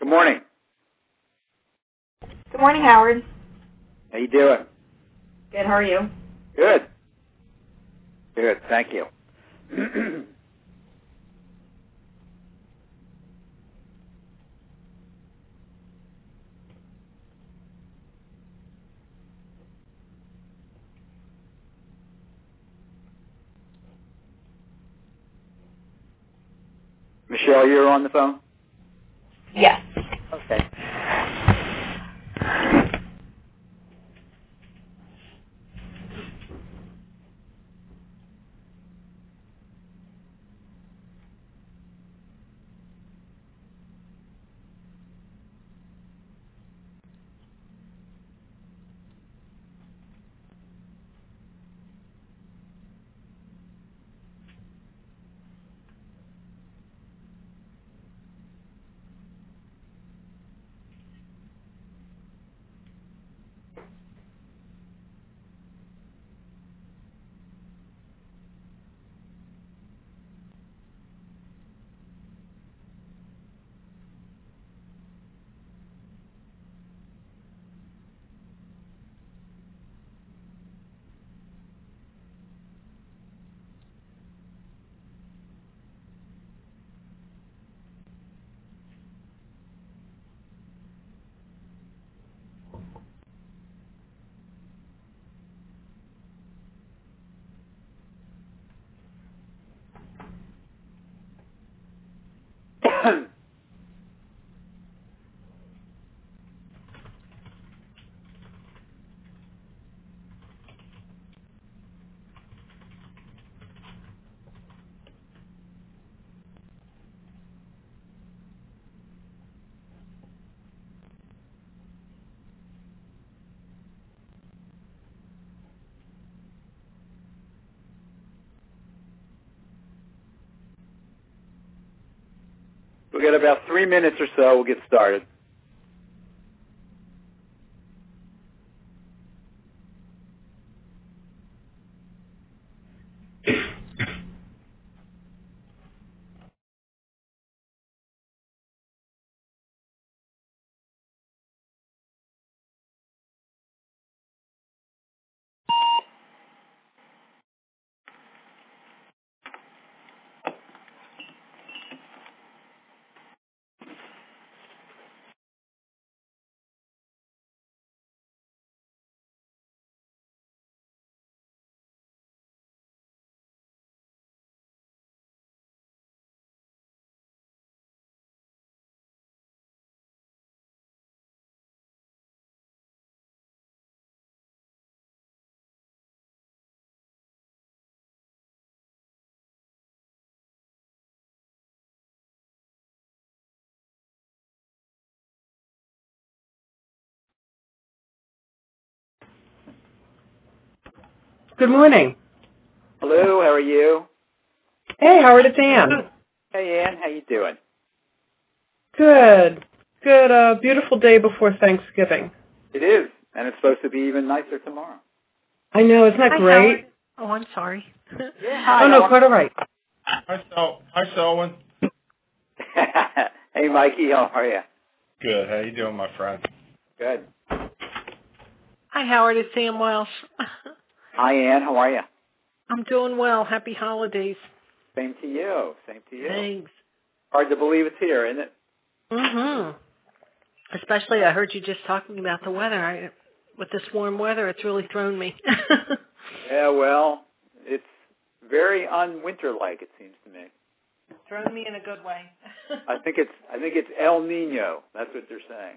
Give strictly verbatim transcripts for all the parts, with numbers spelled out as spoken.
morning. Good morning, Howard. How you doing? Good. How are you? Good. Good. Thank you. Michelle, you're on the phone? Yes. Okay. We've got about three minutes or so. We'll get started. Good morning. Hello, how are you? Hey, Howard, it's Ann. Hey, Ann, how you doing? Good. Good. Uh, beautiful day before Thanksgiving. It is, and it's supposed to be even nicer tomorrow. I know, isn't that Hi, great? Howard. Oh, I'm sorry. Yeah, hi, oh, no, quite all right. Hi, Sel- Hi, Selwyn. Hey, Mikey, how are you? Good. How you doing, my friend? Good. Hi, Howard. It's Sam Welsh. Hi, Ann, how are you? I'm doing well. Happy holidays. Same to you. Same to you. Thanks. Hard to believe it's here, isn't it? Mm-hmm. Especially, I heard you just talking about the weather. I, with this warm weather, it's really thrown me. Yeah, well, it's very un-winter-like, it seems to me. Thrown me in a good way. I think it's I think it's El Nino. That's what they're saying.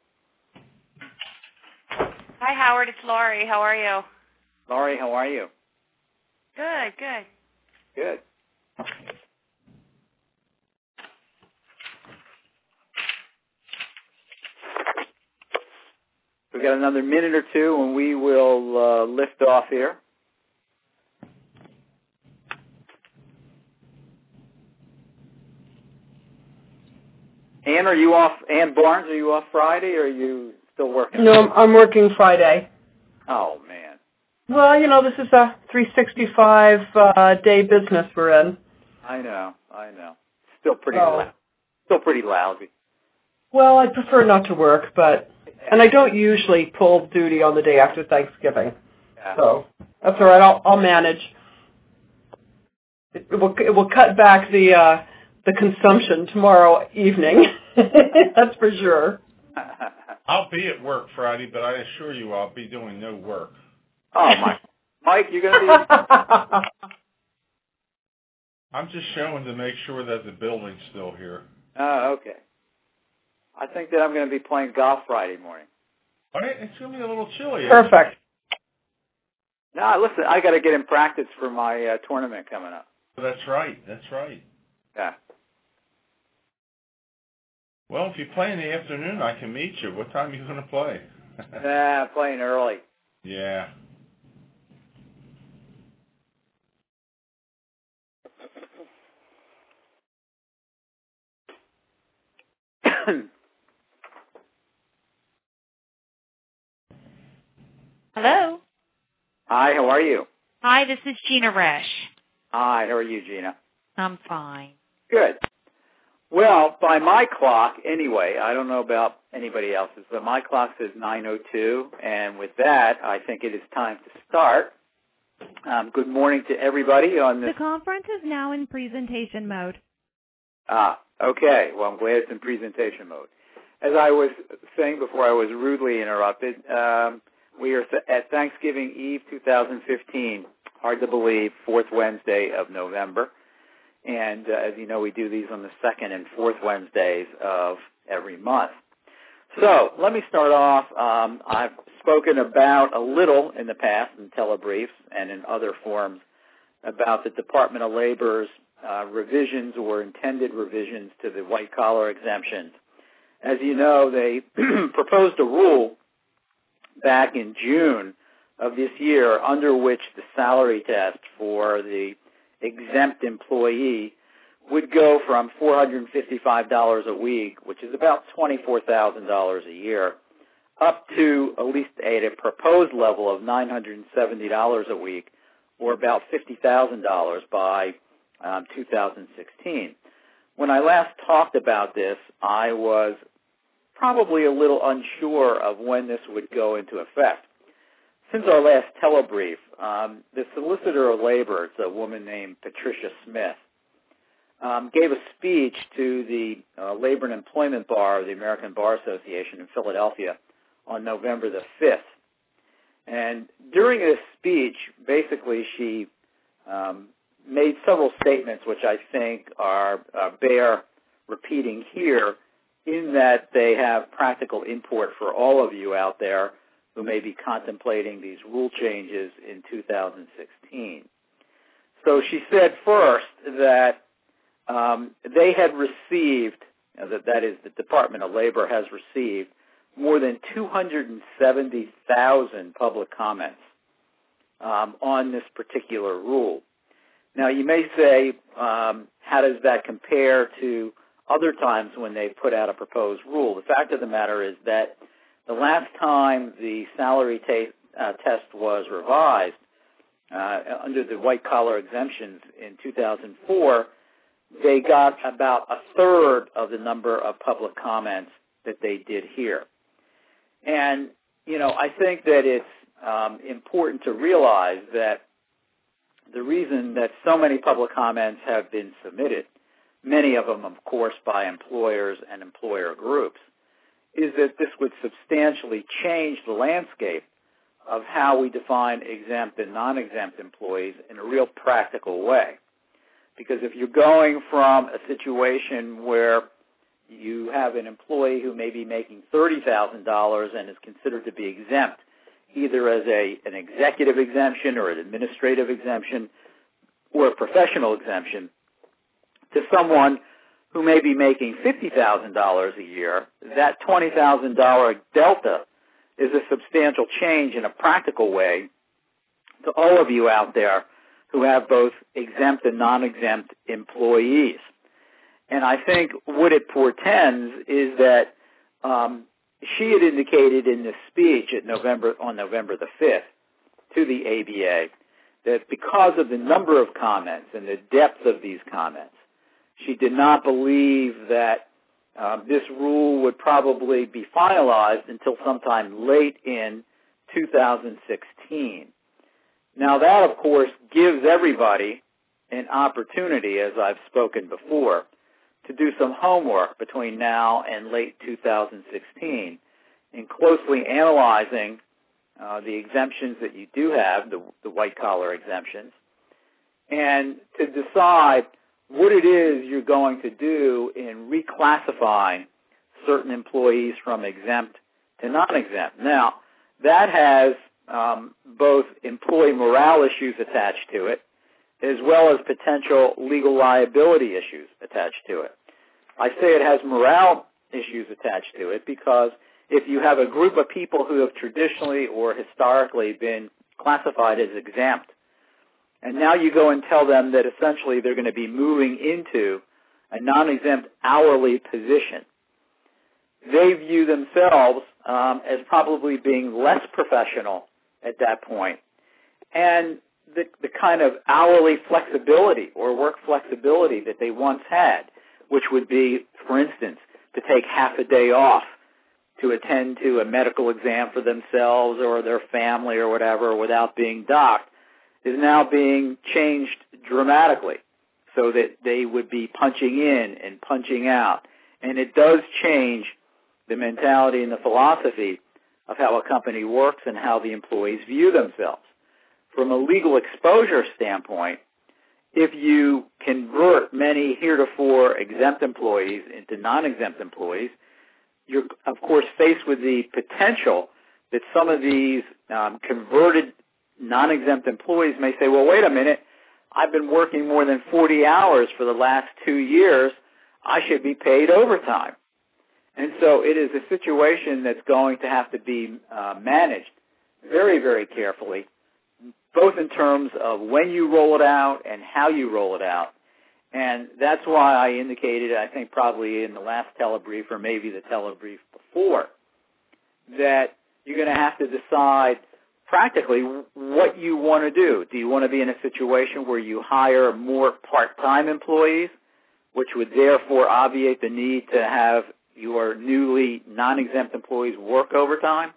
Hi, Howard. It's Laurie. How are you? Laurie, how are you? Good, good. Good. We've got another minute or two, and we will uh, lift off here. Ann, are you off? Ann Barnes, are you off Friday, or are you still working? No, I'm, I'm working Friday. Oh, man. Well, you know, this is a three sixty-five uh, day business we're in. I know, I know. Still pretty Oh. loud. Still pretty lousy. Well, I prefer not to work, but and I don't usually pull duty on the day after Thanksgiving. Yeah. So that's all right. I'll, I'll manage. It, it will it will cut back the uh, the consumption tomorrow evening. That's for sure. I'll be at work Friday, but I assure you I'll be doing no work. Oh, Mike. Mike, you're going to be... I'm just showing to make sure that the building's still here. Oh, okay. I think that I'm going to be playing golf Friday morning. All right, it's going to be a little chilly. Perfect. No, listen, I got to get in practice for my uh, tournament coming up. That's right. That's right. Yeah. Well, if you play in the afternoon, I can meet you. What time are you going to play? Nah, playing early. Yeah. Hello. Hi, how are you? Hi, this is Gina Resch. Hi, how are you, Gina? I'm fine. Good. Well, by my clock, anyway, I don't know about anybody else's, but my clock says nine oh two, and with that, I think it is time to start. Um, good morning to everybody on this. The conference is now in presentation mode. Ah, okay. Well, I'm glad it's in presentation mode. As I was saying before I was rudely interrupted, um, we are th- at Thanksgiving Eve two thousand fifteen. Hard to believe, fourth Wednesday of November. And uh, as you know, we do these on the second and fourth Wednesdays of every month. So let me start off. Um, I've spoken about a little in the past in telebriefs and in other forums about the Department of Labor's uh, revisions or intended revisions to the white-collar exemptions. As you know, they proposed a rule back in June of this year under which the salary test for the exempt employee would go from four hundred fifty-five dollars a week, which is about twenty-four thousand dollars a year, up to at least at a proposed level of nine hundred seventy dollars a week, or about fifty thousand dollars by um, two thousand sixteen. When I last talked about this, I was probably a little unsure of when this would go into effect. Since our last telebrief, um, the Solicitor of Labor, it's a woman named Patricia Smith, um, gave a speech to the uh, Labor and Employment Bar of the American Bar Association in Philadelphia on November the fifth. And during this speech, basically she um, made several statements which I think are uh, bear repeating here, in that they have practical import for all of you out there who may be contemplating these rule changes in two thousand sixteen. So she said first that um, they had received, you know, that, that is, the Department of Labor has received more than two hundred seventy thousand public comments um, on this particular rule. Now, you may say, um, how does that compare to other times when they put out a proposed rule? The fact of the matter is that the last time the salary ta- uh, test was revised uh, under the white-collar exemptions in two thousand four, they got about a third of the number of public comments that they did here. And, you know, I think that it's um, important to realize that the reason that so many public comments have been submitted, many of them, of course, by employers and employer groups, is that this would substantially change the landscape of how we define exempt and non-exempt employees in a real practical way. Because if you're going from a situation where you have an employee who may be making thirty thousand dollars and is considered to be exempt, either as a an executive exemption or an administrative exemption or a professional exemption, to someone who may be making fifty thousand dollars a year, that twenty thousand dollars delta is a substantial change in a practical way to all of you out there who have both exempt and non-exempt employees. And I think what it portends is that um, she had indicated in this speech at November on November the fifth to the A B A that because of the number of comments and the depth of these comments, she did not believe that Um, this rule would probably be finalized until sometime late in two thousand sixteen. Now that, of course, gives everybody an opportunity, as I've spoken before, to do some homework between now and late two thousand sixteen in closely analyzing uh, the exemptions that you do have, the, the white-collar exemptions, and to decide what it is you're going to do in reclassifying certain employees from exempt to non-exempt. Now, that has um, both employee morale issues attached to it, as well as potential legal liability issues attached to it. I say it has morale issues attached to it because if you have a group of people who have traditionally or historically been classified as exempt, and now you go and tell them that essentially they're going to be moving into a non-exempt hourly position, they view themselves um, as probably being less professional at that point. And the, the kind of hourly flexibility or work flexibility that they once had, which would be, for instance, to take half a day off to attend to a medical exam for themselves or their family or whatever without being docked, is now being changed dramatically so that they would be punching in and punching out. And it does change the mentality and the philosophy of how a company works and how the employees view themselves. From a legal exposure standpoint, if you convert many heretofore exempt employees into non-exempt employees, you're, of course, faced with the potential that some of these um, converted non-exempt employees may say, well, wait a minute, I've been working more than forty hours for the last two years. I should be paid overtime. And so it is a situation that's going to have to be uh, managed very, very carefully, both in terms of when you roll it out and how you roll it out. And that's why I indicated, I think probably in the last telebrief or maybe the telebrief before, that you're going to have to decide practically what you want to do. Do you want to be in a situation where you hire more part-time employees, which would therefore obviate the need to have your newly non-exempt employees work overtime?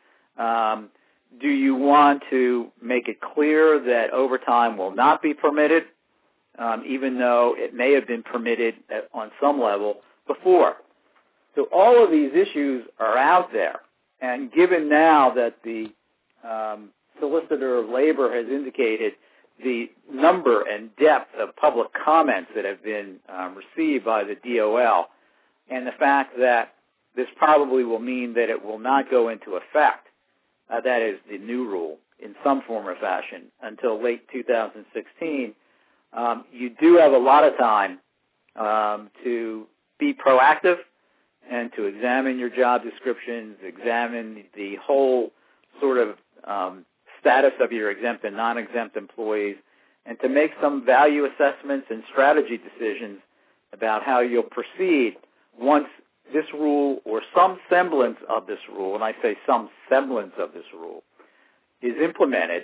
Um, do you want to make it clear that overtime will not be permitted, um, even though it may have been permitted at, on some level before? So all of these issues are out there. And given now that the um, Solicitor of Labor has indicated the number and depth of public comments that have been um, received by the D O L, and the fact that this probably will mean that it will not go into effect, uh, that is the new rule, in some form or fashion, until late two thousand sixteen, um, you do have a lot of time um, to be proactive and to examine your job descriptions, examine the whole sort of um, status of your exempt and non-exempt employees, and to make some value assessments and strategy decisions about how you'll proceed once this rule or some semblance of this rule, and I say some semblance of this rule, is implemented,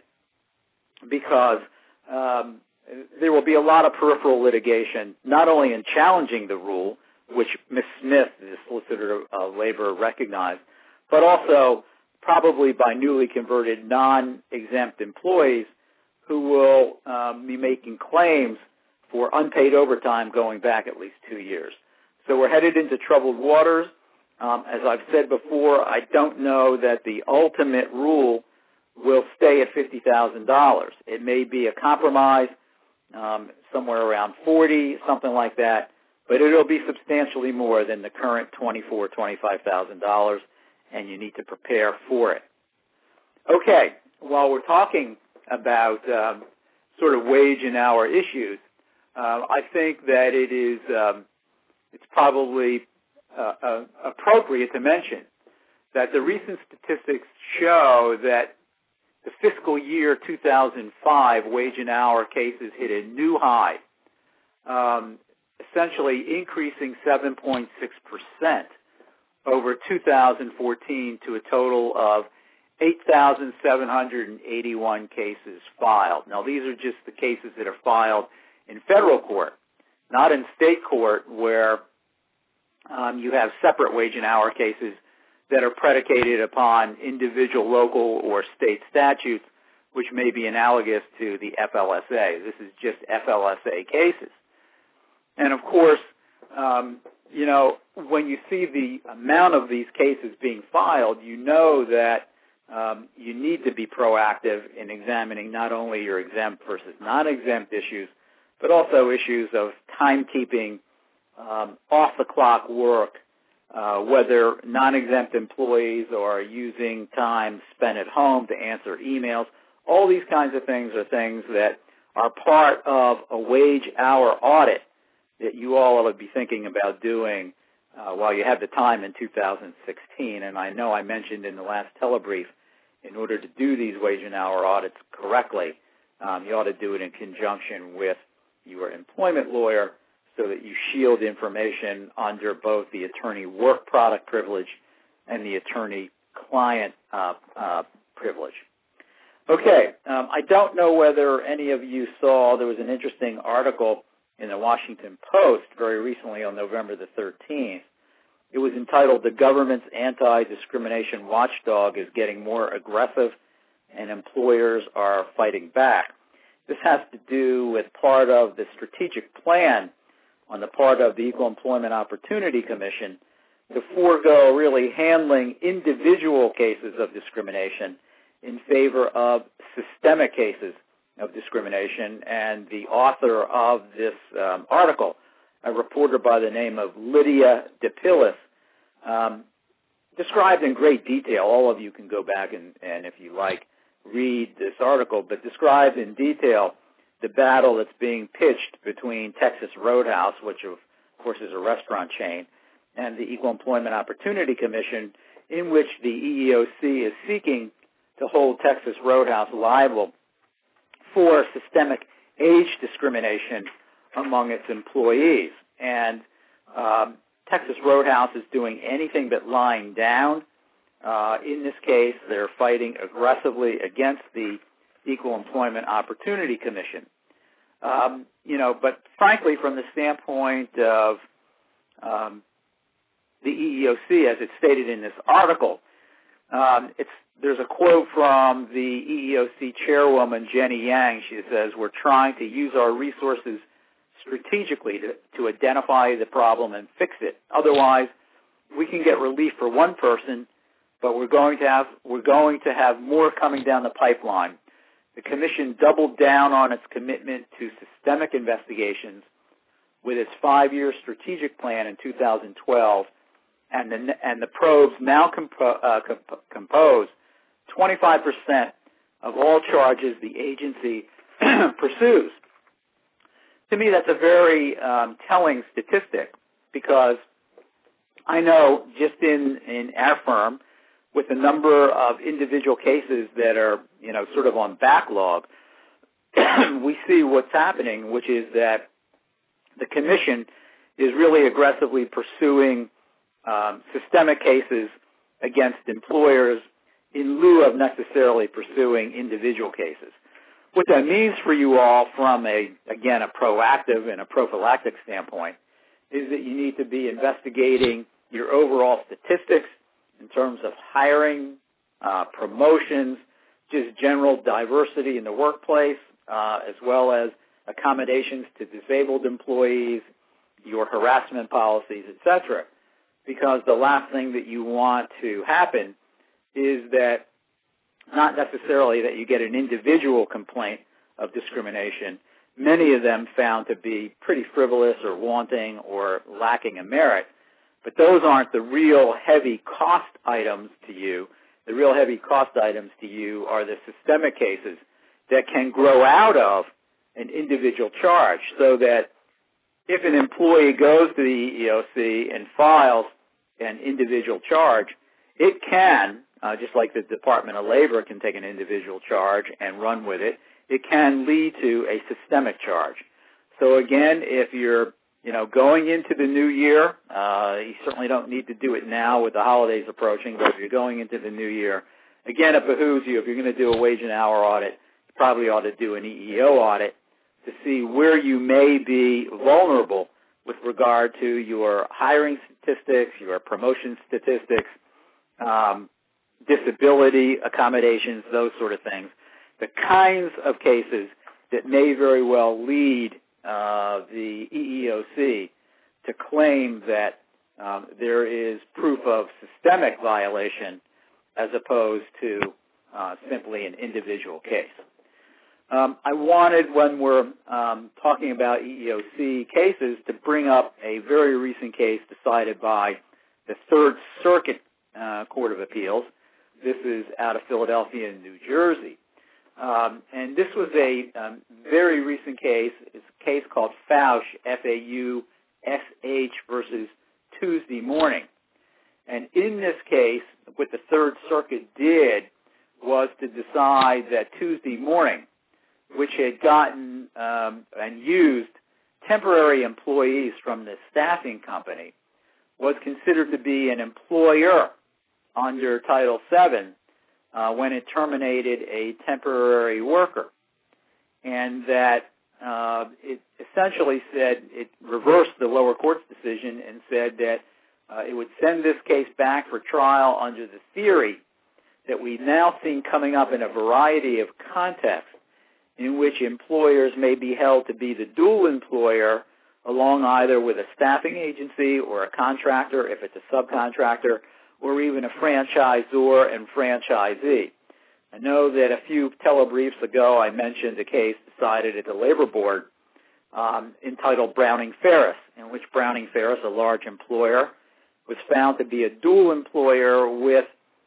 because um, there will be a lot of peripheral litigation, not only in challenging the rule, which Miz Smith, the Solicitor of Labor, recognized, but also probably by newly converted non-exempt employees who will um, be making claims for unpaid overtime going back at least two years. So we're headed into troubled waters. Um, as I've said before, I don't know that the ultimate rule will stay at fifty thousand dollars. It may be a compromise, um, somewhere around forty, something like that, but it'll be substantially more than the current twenty-four thousand dollars, twenty-five thousand dollars, and you need to prepare for it. Okay, while we're talking about um, sort of wage and hour issues, uh, I think that it is um, it's probably uh, uh, appropriate to mention that the recent statistics show that the fiscal year two thousand five wage and hour cases hit a new high, um, essentially increasing seven point six percent over two thousand fourteen to a total of eight thousand seven hundred eighty-one cases filed. Now, these are just the cases that are filed in federal court, not in state court, where Um, you have separate wage and hour cases that are predicated upon individual local or state statutes, which may be analogous to the F L S A. This is just F L S A cases. And, of course, um, you know, when you see the amount of these cases being filed, you know that um, you need to be proactive in examining not only your exempt versus non-exempt issues, but also issues of timekeeping, um, off-the-clock work, uh, whether non-exempt employees are using time spent at home to answer emails. All these kinds of things are things that are part of a wage hour audit that you all ought to be thinking about doing uh, while you have the time in two thousand sixteen. And I know I mentioned in the last telebrief, in order to do these wage and hour audits correctly, um, you ought to do it in conjunction with your employment lawyer so that you shield information under both the attorney work product privilege and the attorney client uh, uh, privilege. Okay, um, I don't know whether any of you saw, there was an interesting article in the Washington Post very recently on November the thirteenth. It was entitled, "The Government's Anti-Discrimination Watchdog is Getting More Aggressive and Employers Are Fighting Back." This has to do with part of the strategic plan on the part of the Equal Employment Opportunity Commission to forego really handling individual cases of discrimination in favor of systemic cases of discrimination. And the author of this um, article, a reporter by the name of Lydia DePillis, um, described in great detail, all of you can go back and, and if you like, read this article, but described in detail the battle that's being pitched between Texas Roadhouse, which of course is a restaurant chain, and the Equal Employment Opportunity Commission, in which the E E O C is seeking to hold Texas Roadhouse liable for systemic age discrimination among its employees. And um, Texas Roadhouse is doing anything but lying down. Uh, in this case, they're fighting aggressively against the Equal Employment Opportunity Commission. Um, you know, but frankly, from the standpoint of um, the E E O C, as it's stated in this article, um, it's there's a quote from the E E O C chairwoman, Jenny Yang. She says, "We're trying to use our resources strategically to, to identify the problem and fix it. Otherwise, we can get relief for one person, but we're going to have we're going to have more coming down the pipeline." The Commission doubled down on its commitment to systemic investigations with its five-year strategic plan in two thousand twelve, and the, and the probes now compo, uh, comp- compose twenty-five percent of all charges the agency pursues. To me, that's a very um, telling statistic, because I know just in, in our firm, with the number of individual cases that are, you know, sort of on backlog, we see what's happening, which is that the Commission is really aggressively pursuing um, systemic cases against employers in lieu of necessarily pursuing individual cases. What that means for you all from a, again, a proactive and a prophylactic standpoint is that you need to be investigating your overall statistics in terms of hiring, uh, promotions, just general diversity in the workplace, uh, as well as accommodations to disabled employees, your harassment policies, et cetera. Because the last thing that you want to happen is that not necessarily that you get an individual complaint of discrimination, many of them found to be pretty frivolous or wanting or lacking in merit. But those aren't the real heavy cost items to you. The real heavy cost items to you are the systemic cases that can grow out of an individual charge, so that if an employee goes to the E E O C and files an individual charge, it can, uh, just like the Department of Labor can take an individual charge and run with it, it can lead to a systemic charge. So again, if you're You know, going into the new year, uh, you certainly don't need to do it now with the holidays approaching, but if you're going into the new year, again, it behooves you, if you're going to do a wage and hour audit, you probably ought to do an E E O audit to see where you may be vulnerable with regard to your hiring statistics, your promotion statistics, um, disability accommodations, those sort of things, the kinds of cases that may very well lead uh, the E E O C to claim that um, there is proof of systemic violation as opposed to uh, simply an individual case. Um, I wanted, when we're um, talking about E E O C cases, to bring up a very recent case decided by the Third Circuit uh, Court of Appeals. This is out of Philadelphia and New Jersey. Um, and this was a um, very recent case. It's a case called Fausch, F A U S H versus Tuesday Morning. And in this case, what the Third Circuit did was to decide that Tuesday Morning, which had gotten um, and used temporary employees from the staffing company, was considered to be an employer under Title seven uh, when it terminated a temporary worker. And that uh, it essentially said, it reversed the lower court's decision and said that uh, it would send this case back for trial under the theory that we've now seen coming up in a variety of contexts, in which employers may be held to be the dual employer along either with a staffing agency or a contractor, if it's a subcontractor, or even a franchisor and franchisee. I know that a few telebriefs ago I mentioned a case decided at the Labor Board um, entitled Browning Ferris, in which Browning Ferris, a large employer, was found to be a dual employer with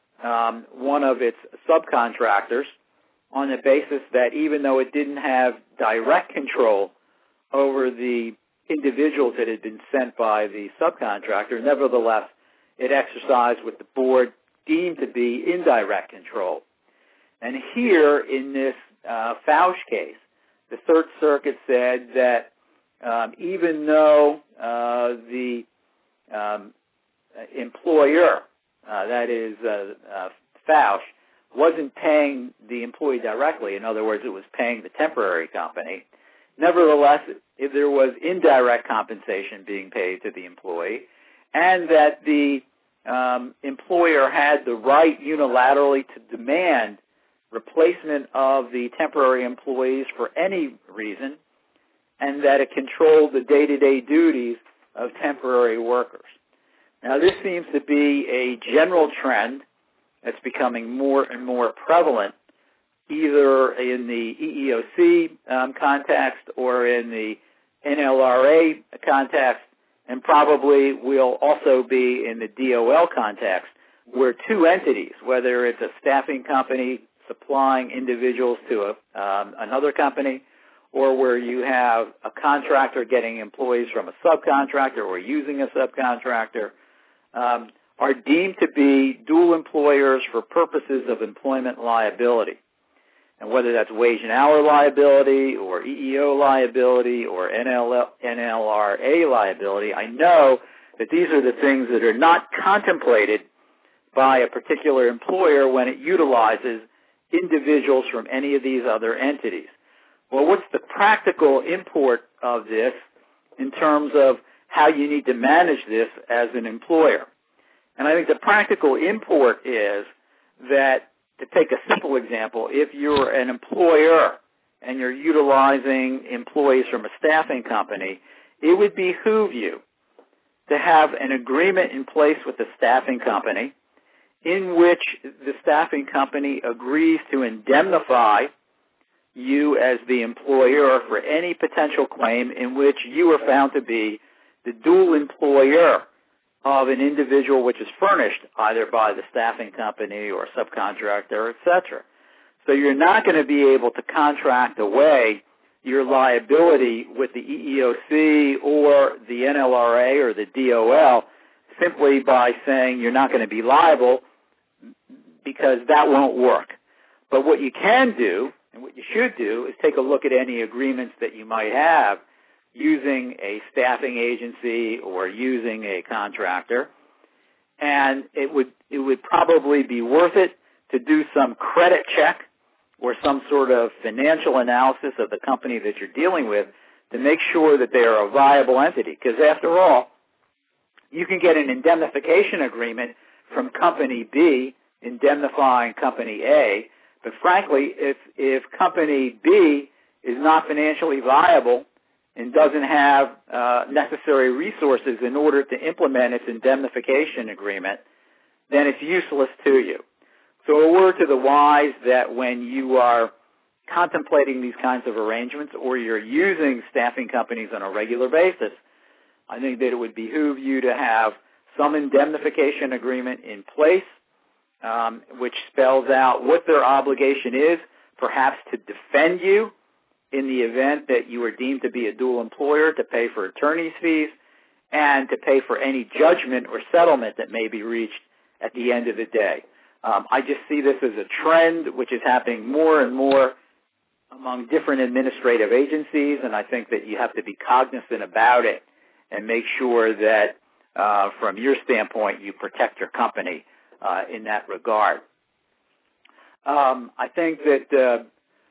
um, one of its subcontractors, on the basis that even though it didn't have direct control over the individuals that had been sent by the subcontractor, nevertheless, it exercised what the board deemed to be indirect control. And here, in this uh, Fausch case, the Third Circuit said that um, even though uh, the um, employer, uh, that is uh, uh, Fausch, wasn't paying the employee directly. In other words, it was paying the temporary company. Nevertheless, if there was indirect compensation being paid to the employee, and that the um, employer had the right unilaterally to demand replacement of the temporary employees for any reason, and that it controlled the day-to-day duties of temporary workers. Now, this seems to be a general trend that's becoming more and more prevalent, either in the E E O C um, context or in the N L R A context, and probably will also be in the D O L context, where two entities, whether it's a staffing company supplying individuals to a, um, another company, or where you have a contractor getting employees from a subcontractor or using a subcontractor, um, are deemed to be dual employers for purposes of employment liability. And whether that's wage and hour liability or E E O liability or N L R A liability, I know that these are the things that are not contemplated by a particular employer when it utilizes individuals from any of these other entities. Well, what's the practical import of this in terms of how you need to manage this as an employer? And I think the practical import is that, to take a simple example, if you're an employer and you're utilizing employees from a staffing company, it would behoove you to have an agreement in place with the staffing company in which the staffing company agrees to indemnify you as the employer for any potential claim in which you are found to be the dual employer of an individual which is furnished either by the staffing company or subcontractor, et cetera. So you're not going to be able to contract away your liability with the E E O C or the N L R A or the D O L simply by saying you're not going to be liable, because that won't work. But what you can do, and what you should do, is take a look at any agreements that you might have using a staffing agency or using a contractor, and it would it would probably be worth it to do some credit check or some sort of financial analysis of the company that you're dealing with to make sure that they are a viable entity. Because after all, you can get an indemnification agreement from Company B indemnifying Company A, but frankly, if if Company B is not financially viable and doesn't have uh, necessary resources in order to implement its indemnification agreement, then it's useless to you. So a word to the wise that when you are contemplating these kinds of arrangements or you're using staffing companies on a regular basis, I think that it would behoove you to have some indemnification agreement in place, um, which spells out what their obligation is, perhaps to defend you in the event that you are deemed to be a dual employer, to pay for attorney's fees, and to pay for any judgment or settlement that may be reached at the end of the day. Um, I just see this as a trend which is happening more and more among different administrative agencies, and I think that you have to be cognizant about it and make sure that uh, from your standpoint you protect your company uh, in that regard. Um, I think that uh,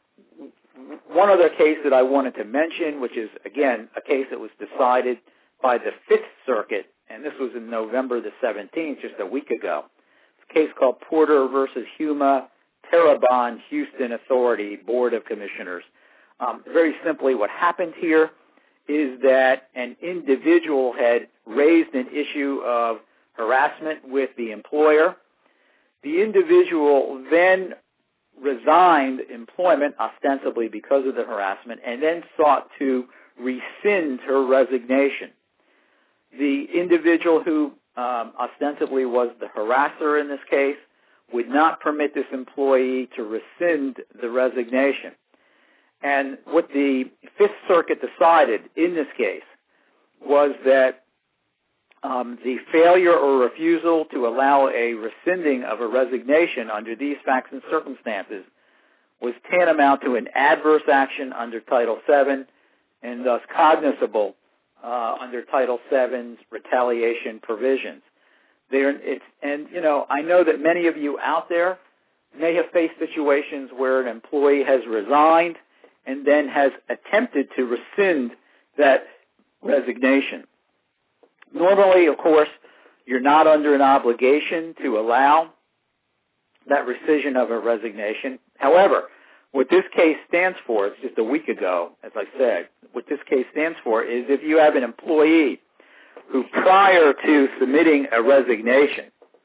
one other case that I wanted to mention, which is, again, a case that was decided by the Fifth Circuit, and this was in November the seventeenth, just a week ago. It's a case called Porter versus Huma Terrebonne Houston Authority Board of Commissioners. Um, very simply, what happened here is that an individual had raised an issue of harassment with the employer. The individual then resigned employment, ostensibly because of the harassment, and then sought to rescind her resignation. The individual who um, ostensibly was the harasser in this case would not permit this employee to rescind the resignation. And what the Fifth Circuit decided in this case was that um, the failure or refusal to allow a rescinding of a resignation under these facts and circumstances was tantamount to an adverse action under Title seven and thus cognizable uh, under Title seven's retaliation provisions. There, it's, and, you know, I know that many of you out there may have faced situations where an employee has resigned and then has attempted to rescind that resignation. Normally, of course, you're not under an obligation to allow that rescission of a resignation. However, what this case stands for, it's just a week ago, as I said, what this case stands for is if you have an employee who prior to submitting a resignation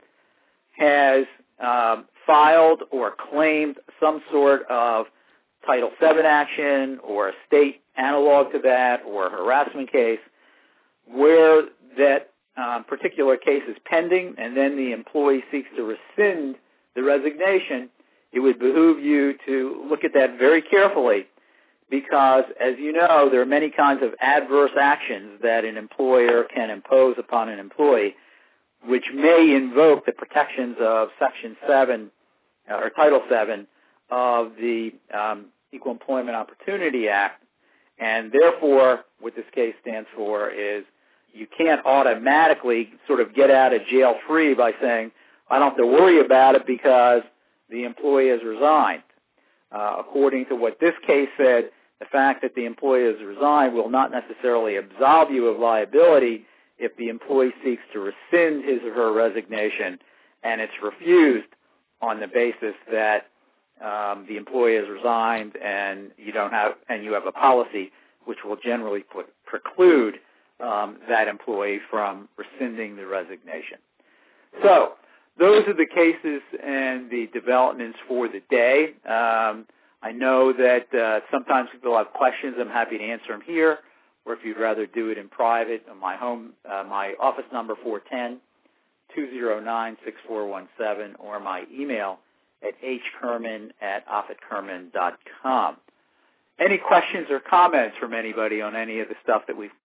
has um, filed or claimed some sort of Title seven action or a state analog to that or a harassment case where that um, particular case is pending and then the employee seeks to rescind the resignation, it would behoove you to look at that very carefully because, as you know, there are many kinds of adverse actions that an employer can impose upon an employee which may invoke the protections of Section seven uh, or Title seven of the um, Equal Employment Opportunity Act, and therefore what this case stands for is you can't automatically sort of get out of jail free by saying, I don't have to worry about it because the employee has resigned. Uh, according to what this case said, the fact that the employee has resigned will not necessarily absolve you of liability if the employee seeks to rescind his or her resignation and it's refused on the basis that um, the employee has resigned and you don't have and you have a policy which will generally put, preclude um, that employee from rescinding the resignation. So those are the cases and the developments for the day. Um, I know that uh, sometimes people have questions. I'm happy to answer them here, or if you'd rather do it in private, on my home, uh, my office number four one zero, two zero nine, six four one seven, or my email at hkerman at offitkerman dot com. Any questions or comments from anybody on any of the stuff that we've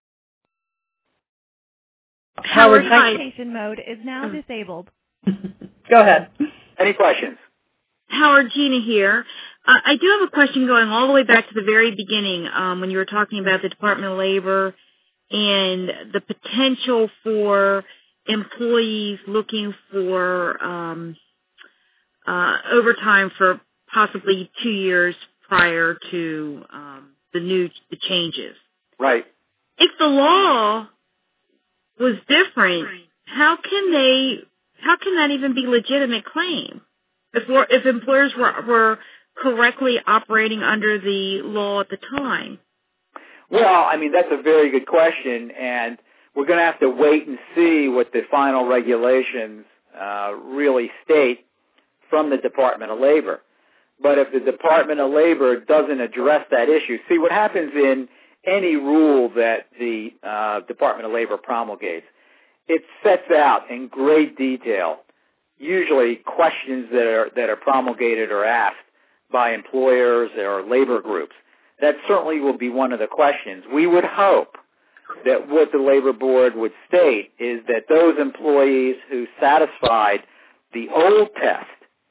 Howard, presentation mode is now disabled. Go ahead. Any questions? Howard, Gina here. Uh, I do have a question going all the way back to the very beginning um, when you were talking about the Department of Labor and the potential for employees looking for um, uh, overtime for possibly two years prior to um, the new the changes. Right. If the law was different, how can they? How can that even be a legitimate claim? If we're, if employers were were correctly operating under the law at the time? Well, I mean, that's a very good question, and we're going to have to wait and see what the final regulations uh, really state from the Department of Labor. But if the Department of Labor doesn't address that issue, see what happens in any rule that the uh, Department of Labor promulgates, it sets out in great detail, usually questions that are that are promulgated or asked by employers or labor groups. That certainly will be one of the questions. We would hope that what the Labor Board would state is that those employees who satisfied the old test,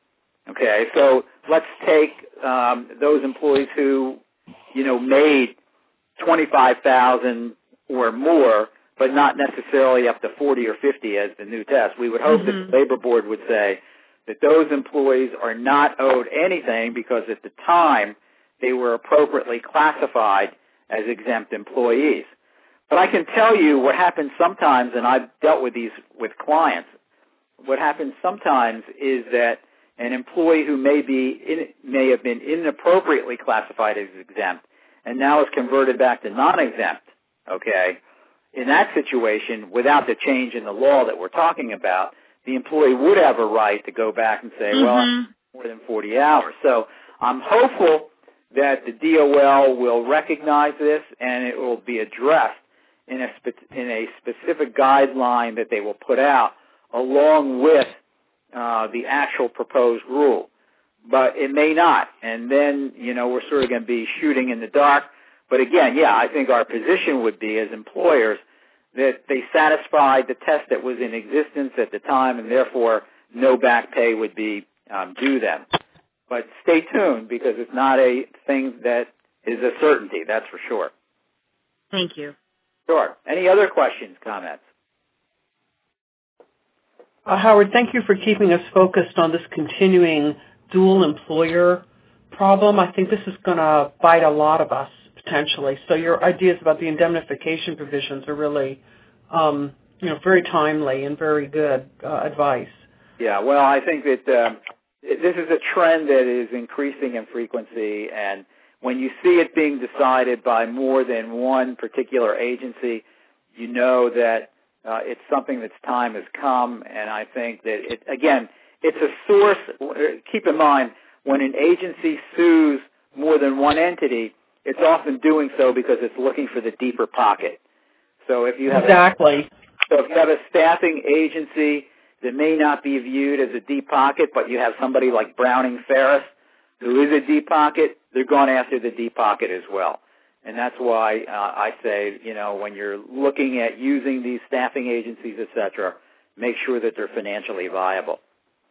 okay, so let's take um, those employees who, you know, made twenty-five thousand dollars or more, but not necessarily up to forty or fifty as the new test. We would hope mm-hmm. that the Labor Board would say that those employees are not owed anything because at the time they were appropriately classified as exempt employees. But I can tell you what happens sometimes, and I've dealt with these with clients, what happens sometimes is that an employee who may be in, may have been inappropriately classified as exempt and now is converted back to non-exempt, okay, in that situation, without the change in the law that we're talking about, the employee would have a right to go back and say, mm-hmm. well, more than forty hours. So I'm hopeful that the D O L will recognize this and it will be addressed in a, spe- in a specific guideline that they will put out along with uh, the actual proposed rule. But it may not, and then, you know, we're sort of going to be shooting in the dark. But again, yeah, I think our position would be as employers that they satisfied the test that was in existence at the time, and therefore no back pay would be um, due them. But stay tuned because it's not a thing that is a certainty, that's for sure. Thank you. Sure. Any other questions, comments? Uh, Howard, thank you for keeping us focused on this continuing dual employer problem. I think this is going to bite a lot of us potentially. So your ideas about the indemnification provisions are really, um, you know, very timely and very good uh, advice. Yeah, well, I think that uh, this is a trend that is increasing in frequency, and when you see it being decided by more than one particular agency, you know that uh, it's something that's time has come, and I think that, it, again, it's a source. Keep in mind, when an agency sues more than one entity, it's often doing so because it's looking for the deeper pocket. So if you have exactly. a, so if you have a staffing agency that may not be viewed as a deep pocket, but you have somebody like Browning Ferris who is a deep pocket, they're going after the deep pocket as well. And that's why uh, I say, you know, when you're looking at using these staffing agencies, et cetera, make sure that they're financially viable.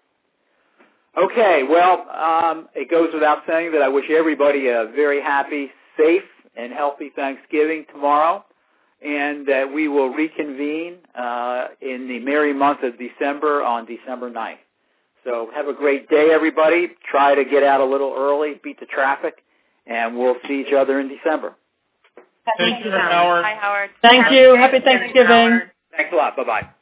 Okay, well, um, it goes without saying that I wish everybody a very happy, safe, and healthy Thanksgiving tomorrow, and that we will reconvene uh, in the merry month of December on December ninth. So have a great day, everybody. Try to get out a little early, beat the traffic, and we'll see each other in December. Thank you, Howard. Hi, Howard. Thank you. Happy Thanksgiving. Thanks a lot. Bye-bye.